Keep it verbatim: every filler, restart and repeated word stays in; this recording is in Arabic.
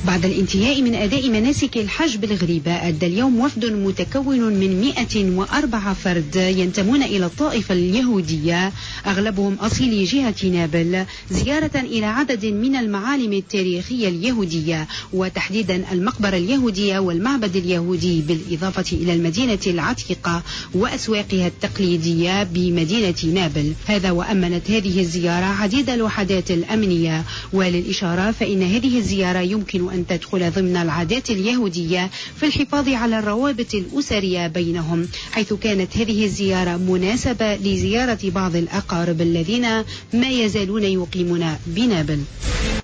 بعد الانتهاء من أداء مناسك الحج بالغريبة، أدى اليوم وفد متكون من مئة وأربعة فرد ينتمون إلى الطائفة اليهودية أغلبهم أصيل جهة نابل زيارة إلى عدد من المعالم التاريخية اليهودية، وتحديدا المقبرة اليهودية والمعبد اليهودي، بالإضافة إلى المدينة العتيقة وأسواقها التقليدية بمدينة نابل. هذا وأمنت هذه الزيارة عديد الوحدات الأمنية. وللإشارة فإن هذه الزيارة يمكن أن تدخل ضمن العادات اليهودية في الحفاظ على الروابط الأسرية بينهم، حيث كانت هذه الزيارة مناسبة لزيارة بعض الأقارب الذين ما يزالون يقيمون بنابل.